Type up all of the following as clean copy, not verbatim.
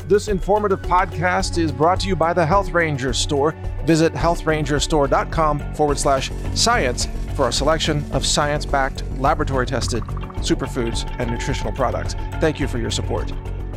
This informative podcast is brought to you by the Health Ranger Store. Visit healthrangerstore.com/science for a selection of science-backed, laboratory-tested superfoods and nutritional products. Thank you for your support.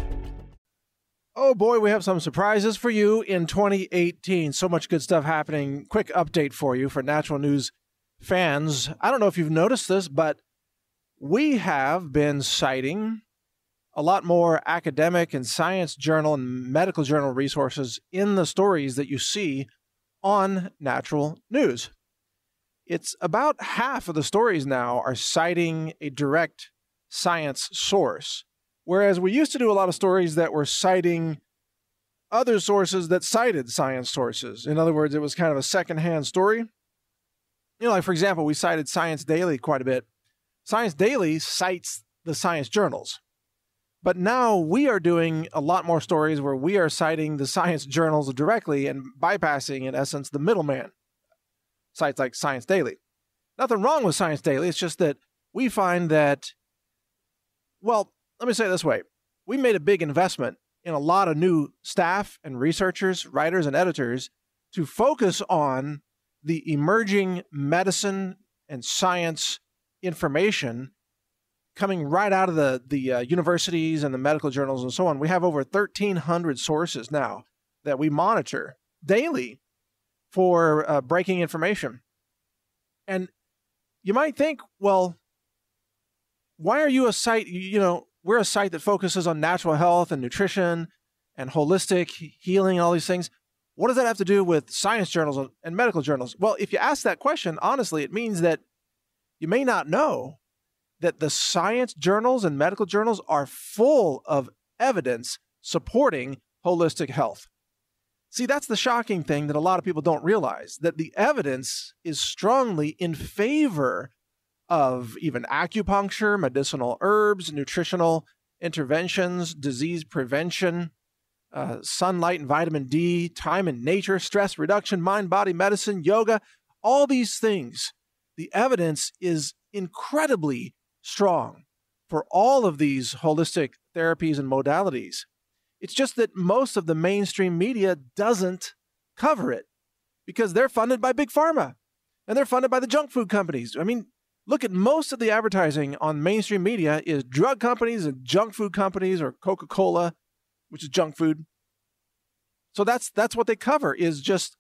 Oh boy, we have some surprises for you in 2018. So much good stuff happening. Quick update for you for Natural News fans. I don't know if you've noticed this, but we have been citing a lot more academic and science journal and medical journal resources in the stories that you see on Natural News. It's about half of the stories now are citing a direct science source, whereas we used to do a lot of stories that were citing other sources that cited science sources. In other words, it was kind of a secondhand story. Like for example, we cited Science Daily quite a bit. Science Daily cites the science journals. But now we are doing a lot more stories where we are citing the science journals directly and bypassing, in essence, the middleman. Sites like Science Daily. Nothing wrong with Science Daily. It's just that we find that, well, let me say it this way. We made a big investment in a lot of new staff and researchers, writers, and editors to focus on the emerging medicine and science information coming right out of the universities and the medical journals and so on. We have over 1,300 sources now that we monitor daily for breaking information. And you might think, well, why are you a site, we're a site that focuses on natural health and nutrition and holistic healing and all these things. What does that have to do with science journals and medical journals? Well, if you ask that question, honestly, it means that you may not know that the science journals and medical journals are full of evidence supporting holistic health. See, that's the shocking thing that a lot of people don't realize, that the evidence is strongly in favor of even acupuncture, medicinal herbs, nutritional interventions, disease prevention, sunlight and vitamin D, time in nature, stress reduction, mind-body medicine, yoga, all these things. The evidence is incredibly strong for all of these holistic therapies and modalities. It's just that most of the mainstream media doesn't cover it because they're funded by Big Pharma and they're funded by the junk food companies. I mean, look at most of the advertising on mainstream media is drug companies and junk food companies or Coca-Cola, which is junk food. So that's what they cover, is just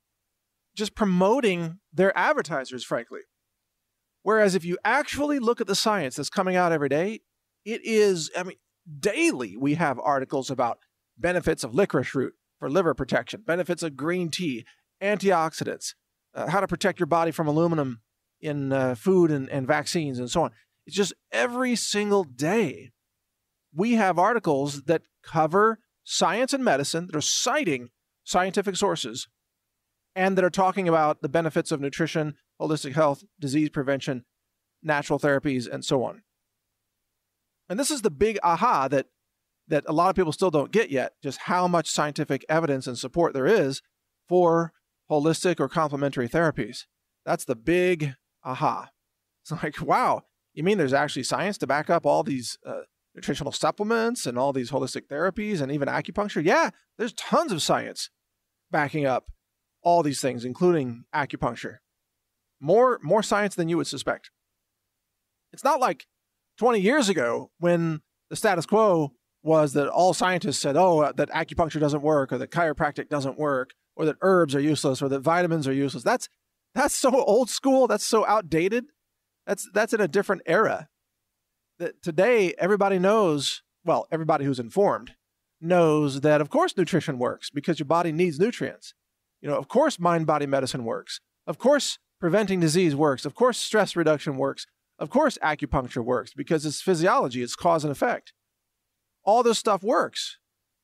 promoting their advertisers, frankly. Whereas if you actually look at the science that's coming out every day, it is, daily we have articles about benefits of licorice root for liver protection, benefits of green tea, antioxidants, how to protect your body from aluminum in food and vaccines and so on. It's just every single day we have articles that cover science and medicine that are citing scientific sources and that are talking about the benefits of nutrition, holistic health, disease prevention, natural therapies, and so on. And this is the big aha that a lot of people still don't get yet, just how much scientific evidence and support there is for holistic or complementary therapies. That's the big aha. It's like, wow, you mean there's actually science to back up all these nutritional supplements and all these holistic therapies and even acupuncture? Yeah, there's tons of science backing up all these things, including acupuncture. More science than you would suspect. It's not like 20 years ago when the status quo was that all scientists said, that acupuncture doesn't work, or that chiropractic doesn't work, or that herbs are useless, or that vitamins are useless. That's so old school. That's so outdated. That's in a different era. That today, everybody knows, well, everybody who's informed knows that, of course, nutrition works because your body needs nutrients. Of course, mind-body medicine works. Of course, preventing disease works. Of course, stress reduction works. Of course, acupuncture works because it's physiology, it's cause and effect. All this stuff works.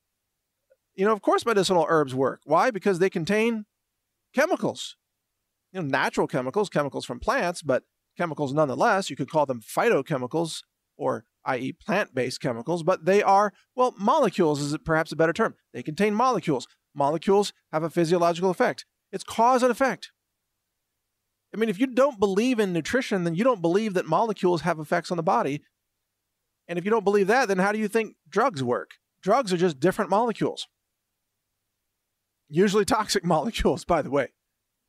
Of course, medicinal herbs work. Why? Because they contain chemicals. Natural chemicals from plants, but chemicals nonetheless. You could call them phytochemicals, or i.e. plant-based chemicals, but they are, molecules is perhaps a better term. They contain molecules. Molecules have a physiological effect. It's cause and effect. If you don't believe in nutrition, then you don't believe that molecules have effects on the body. And if you don't believe that, then how do you think drugs work? drugs are just different molecules. Usually toxic molecules, by the way.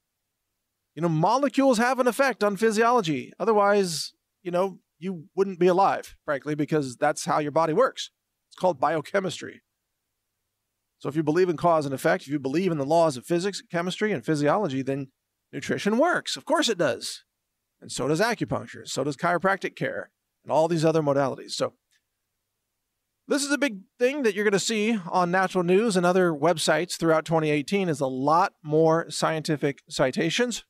Molecules have an effect on physiology. Otherwise, you wouldn't be alive, frankly, because that's how your body works. It's called biochemistry. So if you believe in cause and effect, if you believe in the laws of physics, chemistry, and physiology, then nutrition works. Of course it does. And so does acupuncture. So does chiropractic care and all these other modalities. So this is a big thing that you're going to see on Natural News and other websites throughout 2018 is a lot more scientific citations.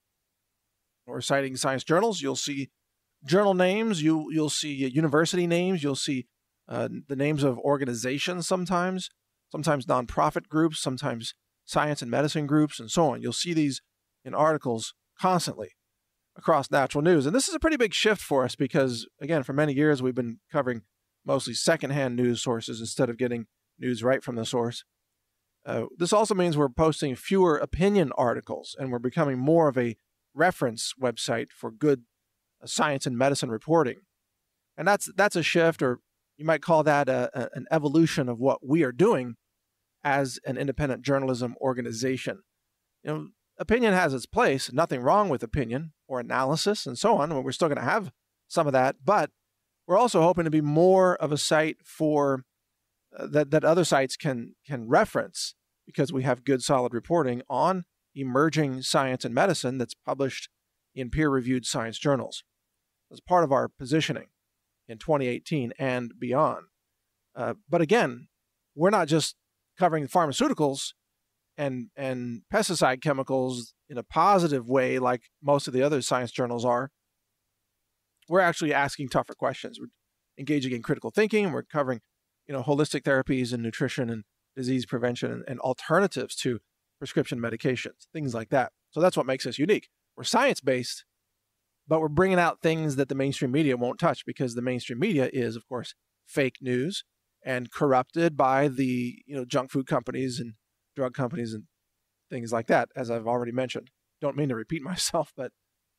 Or citing science journals. You'll see journal names. You'll see university names. You'll see the names of organizations sometimes nonprofit groups, sometimes science and medicine groups, and so on. You'll see these in articles constantly across Natural News. And this is a pretty big shift for us because, again, for many years we've been covering mostly secondhand news sources instead of getting news right from the source. This also means we're posting fewer opinion articles, and we're becoming more of a reference website for good science and medicine reporting. And that's a shift, or you might call that an evolution of what we are doing as an independent journalism organization. Opinion has its place, nothing wrong with opinion or analysis and so on. We're still going to have some of that, but we're also hoping to be more of a site for that other sites can reference because we have good, solid reporting on emerging science and medicine that's published in peer-reviewed science journals. As part of our positioning in 2018 and beyond. But again, we're not just covering pharmaceuticals and pesticide chemicals in a positive way like most of the other science journals are. We're actually asking tougher questions. We're engaging in critical thinking. We're covering, holistic therapies and nutrition and disease prevention and alternatives to prescription medications, things like that. So that's what makes us unique. We're science-based, but we're bringing out things that the mainstream media won't touch because the mainstream media is, of course, fake news and corrupted by the junk food companies and drug companies and things like that, as I've already mentioned. Don't mean to repeat myself, but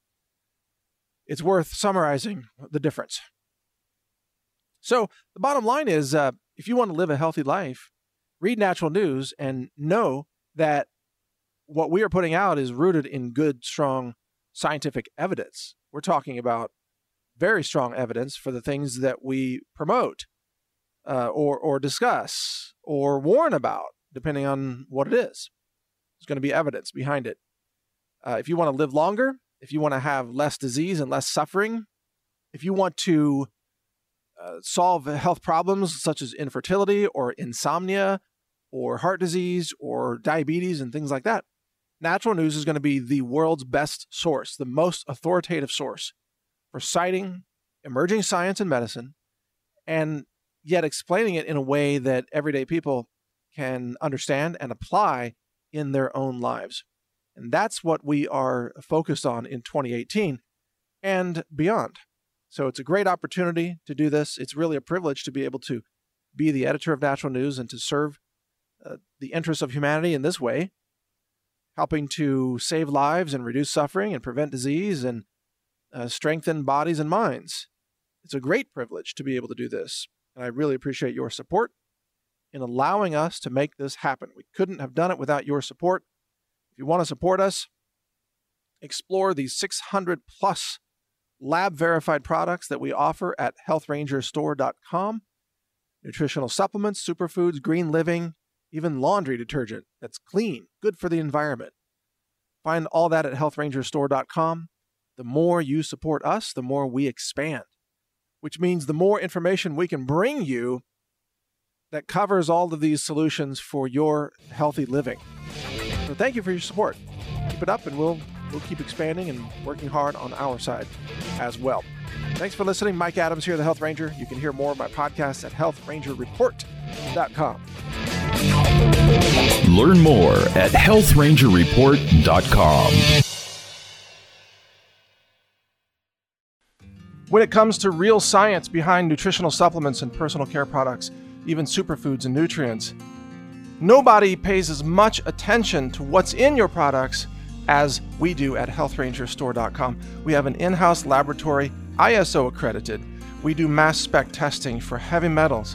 it's worth summarizing the difference. So the bottom line is, if you want to live a healthy life, read Natural News and know that what we are putting out is rooted in good, strong scientific evidence. We're talking about very strong evidence for the things that we promote or discuss or warn about, depending on what it is. There's going to be evidence behind it. If you want to live longer, if you want to have less disease and less suffering, if you want to solve health problems such as infertility or insomnia or heart disease or diabetes and things like that, Natural News is going to be the world's best source, the most authoritative source for citing emerging science and medicine, and yet explaining it in a way that everyday people can understand and apply in their own lives. And that's what we are focused on in 2018 and beyond. So it's a great opportunity to do this. It's really a privilege to be able to be the editor of Natural News and to serve the interests of humanity in this way, helping to save lives and reduce suffering and prevent disease and strengthen bodies and minds. It's a great privilege to be able to do this. And I really appreciate your support in allowing us to make this happen. We couldn't have done it without your support. If you want to support us, explore the 600 plus lab-verified products that we offer at healthrangerstore.com. Nutritional supplements, superfoods, green living, even laundry detergent that's clean, good for the environment. Find all that at healthrangerstore.com. The more you support us, the more we expand, which means the more information we can bring you that covers all of these solutions for your healthy living. So thank you for your support. Keep it up, and we'll keep expanding and working hard on our side as well. Thanks for listening. Mike Adams here, the Health Ranger. You can hear more of my podcasts at healthrangerreport.com. Learn more at healthrangerreport.com. When it comes to real science behind nutritional supplements and personal care products, even superfoods and nutrients, nobody pays as much attention to what's in your products as we do at healthrangerstore.com. We have an in-house laboratory, ISO accredited. We do mass spec testing for heavy metals,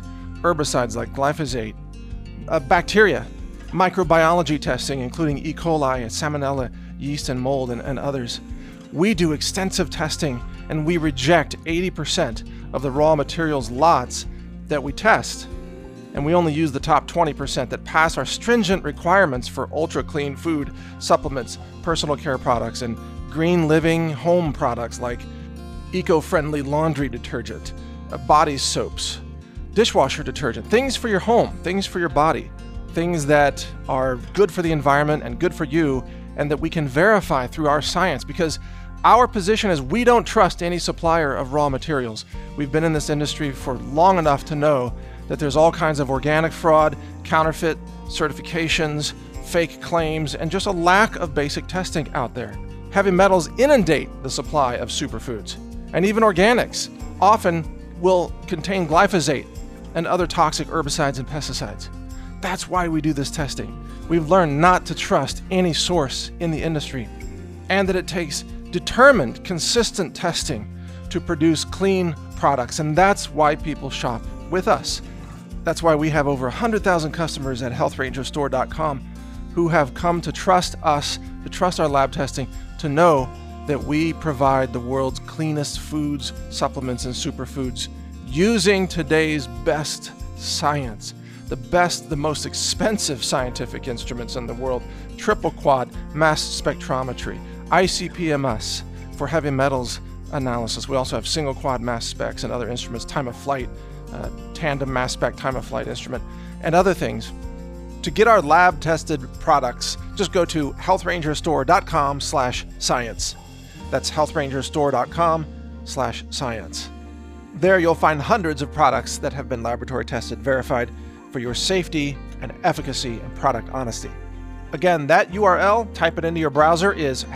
herbicides like glyphosate, bacteria, microbiology testing, including E. coli and salmonella, yeast and mold, and others. We do extensive testing, and we reject 80% of the raw materials lots that we test. And we only use the top 20% that pass our stringent requirements for ultra-clean food, supplements, personal care products, and green living home products like eco-friendly laundry detergent, body soaps, dishwasher detergent, things for your home, things for your body, things that are good for the environment and good for you, and that we can verify through our science, because our position is we don't trust any supplier of raw materials. We've been in this industry for long enough to know that there's all kinds of organic fraud, counterfeit certifications, fake claims, and just a lack of basic testing out there. Heavy metals inundate the supply of superfoods, and even organics often will contain glyphosate and other toxic herbicides and pesticides. That's why we do this testing. We've learned not to trust any source in the industry, and that it takes determined, consistent testing to produce clean products, and that's why people shop with us. That's why we have over 100,000 customers at healthrangerstore.com who have come to trust us, to trust our lab testing, to know that we provide the world's cleanest foods, supplements, and superfoods using today's best science. The most expensive scientific instruments in the world, triple quad mass spectrometry, ICP-MS for heavy metals analysis. We also have single quad mass specs and other instruments, time of flight, tandem mass spec time of flight instrument, and other things. To get our lab tested products, just go to healthrangerstore.com/science. That's healthrangerstore.com/science. There you'll find hundreds of products that have been laboratory tested, verified for your safety and efficacy and product honesty. Again, that URL, type it into your browser, is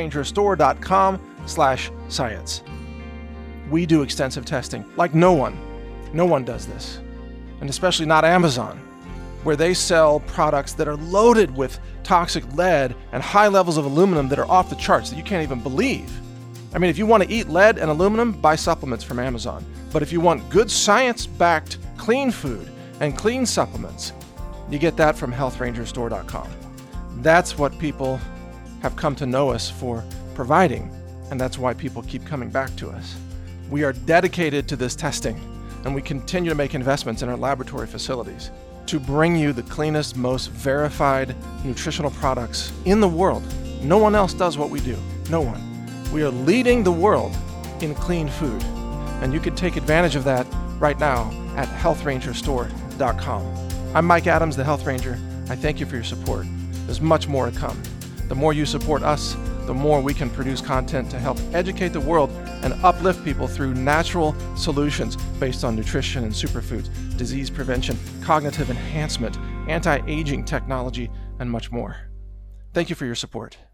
healthrangerstore.com/science. We do extensive testing like no one. No one does this. And especially not Amazon, where they sell products that are loaded with toxic lead and high levels of aluminum that are off the charts that you can't even believe. I mean, if you want to eat lead and aluminum, buy supplements from Amazon. But if you want good science-backed clean food and clean supplements, you get that from healthrangerstore.com. That's what people have come to know us for providing, and that's why people keep coming back to us. We are dedicated to this testing, and we continue to make investments in our laboratory facilities to bring you the cleanest, most verified nutritional products in the world. No one else does what we do. No one. We are leading the world in clean food, and you can take advantage of that right now at healthrangerstore.com. I'm Mike Adams, the Health Ranger. I thank you for your support. There's much more to come. The more you support us, the more we can produce content to help educate the world and uplift people through natural solutions based on nutrition and superfoods, disease prevention, cognitive enhancement, anti-aging technology, and much more. Thank you for your support.